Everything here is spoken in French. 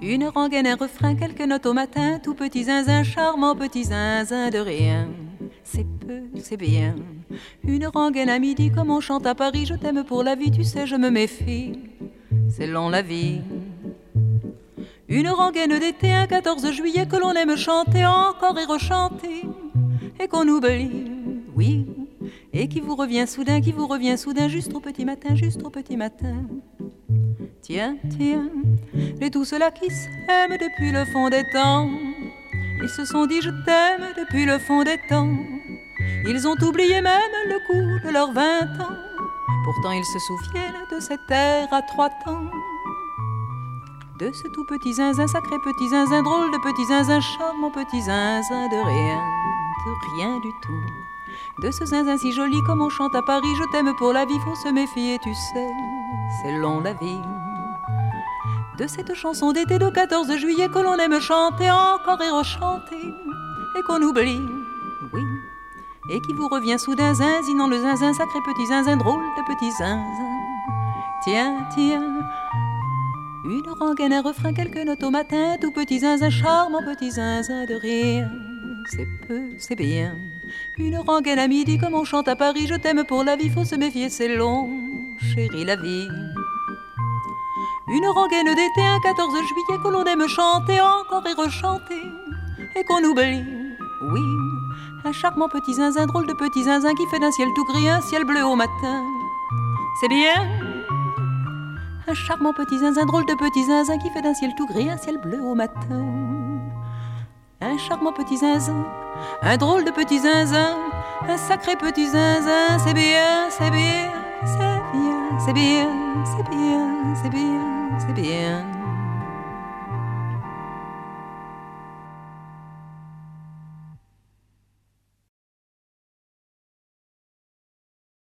Une rengaine, un refrain, quelques notes au matin, tout petit zinzin, charmant petit zinzin de rien. C'est peu, c'est bien. Une rengaine à midi, comme on chante à Paris, je t'aime pour la vie, tu sais, je me méfie. C'est long la vie. Une rengaine d'été, un 14 juillet, que l'on aime chanter encore et rechanter, et qu'on oublie, oui, et qui vous revient soudain, juste au petit matin, juste au petit matin. Tiens, tiens, et tout cela qui s'aime depuis le fond des temps, ils se sont dit je t'aime depuis le fond des temps. Ils ont oublié même le coup de leurs 20 ans, pourtant ils se souviennent de cet air à 3 temps. De ce tout petit zinzin, sacré petit zinzin, drôle de petit zinzin, charmant petit zinzin de rien du tout. De ce zinzin si joli comme on chante à Paris, je t'aime pour la vie, faut se méfier, tu sais, c'est long la vie. De cette chanson d'été de 14 juillet que l'on aime chanter encore et rechanter, et qu'on oublie, oui, et qui vous revient soudain, zinzinant le zinzin, sacré petit zinzin, drôle de petit zinzin. Tiens, tiens, une rengaine, un refrain, quelques notes au matin, tout petit zinzin, charmant petit zinzin de rien. C'est peu, c'est bien. Une rengaine à midi, comme on chante à Paris, je t'aime pour la vie, faut se méfier, c'est long, chérie la vie. Une rengaine d'été, un 14 juillet, que l'on aime chanter encore et rechanter, et qu'on oublie, oui, un charmant petit zinzin, drôle de petit zinzin, qui fait d'un ciel tout gris un ciel bleu au matin. C'est bien. Un charmant petit zinzin, drôle de petit zinzin, qui fait d'un ciel tout gris un ciel bleu au matin. Un charmant petit zinzin, un drôle de petit zinzin, un sacré petit zinzin, c'est bien, c'est bien, c'est bien, c'est bien, c'est bien, c'est bien, c'est bien.